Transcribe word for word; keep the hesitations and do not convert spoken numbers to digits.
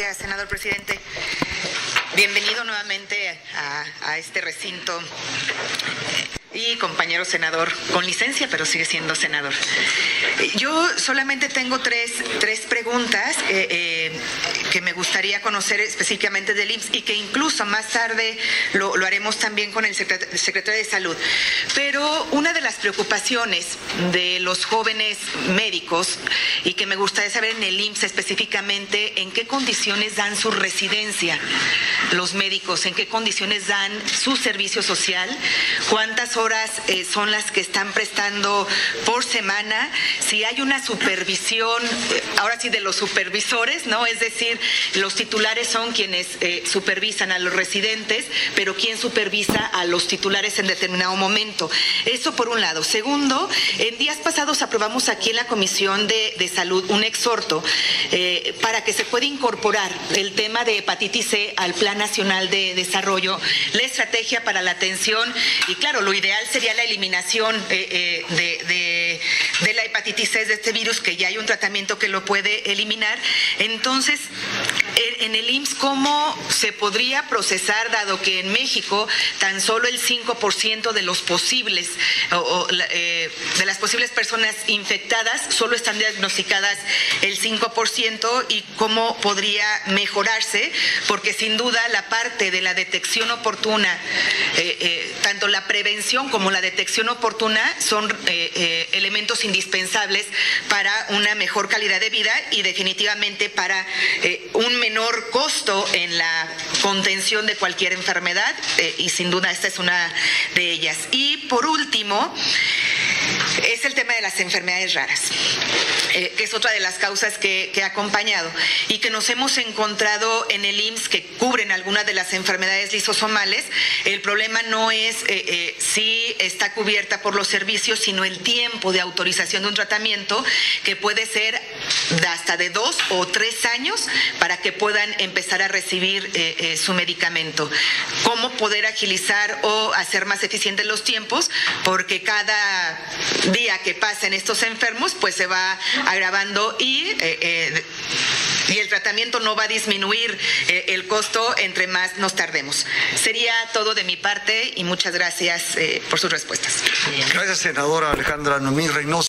Gracias, senador presidente. Bienvenido nuevamente a, a este recinto. Y compañero senador, con licencia, pero sigue siendo senador. Yo solamente tengo tres, tres preguntas eh, eh, que me gustaría conocer específicamente del I M S S y que incluso más tarde lo, lo haremos también con el secretario de Salud. Pero una de las preocupaciones de los jóvenes médicos y que me gustaría saber en el I M S S específicamente, en qué condiciones dan su residencia los médicos, en qué condiciones dan su servicio social, cuántas horas horas eh, son las que están prestando por semana, si hay una supervisión, eh, ahora sí de los supervisores, ¿no? Es decir, los titulares son quienes eh, supervisan a los residentes, pero ¿quién supervisa a los titulares en determinado momento? Eso por un lado. Segundo, en días pasados aprobamos aquí en la Comisión de, de Salud un exhorto eh, para que se pueda incorporar el tema de hepatitis C al Plan Nacional de Desarrollo, la estrategia para la atención y claro, lo ideal sería la eliminación eh, eh, de, de, de la hepatitis C, de este virus, que ya hay un tratamiento que lo puede eliminar. Entonces, en el I M S S, ¿cómo se podría procesar, dado que en México tan solo el cinco por ciento de los posibles, o, o, eh, de las posibles personas infectadas, solo están diagnosticadas el cinco por ciento, y cómo podría mejorarse? Porque sin duda la parte de la detección oportuna, eh, eh, tanto la prevención como la detección oportuna son eh, eh, elementos indispensables para una mejor calidad de vida y definitivamente para eh, un menor costo en la contención de cualquier enfermedad, eh, y sin duda esta es una de ellas. Y por último, es el tema de las enfermedades raras, eh, que es otra de las causas que, que ha acompañado y que nos hemos encontrado en el I M S S, que cubren algunas de las enfermedades lisosomales. El problema no es eh, eh, si está cubierta por los servicios, sino el tiempo de autorización de un tratamiento, que puede ser de hasta de dos o tres años para que puedan empezar a recibir eh, eh, su medicamento. ¿Cómo poder agilizar o hacer más eficientes los tiempos? Porque cada día que pasen estos enfermos, pues se va agravando y, eh, eh, y el tratamiento no va a disminuir eh, el costo entre más nos tardemos. Sería todo de mi parte y muchas gracias eh, por sus respuestas. Gracias, senadora Alejandra Noemí Reynoso.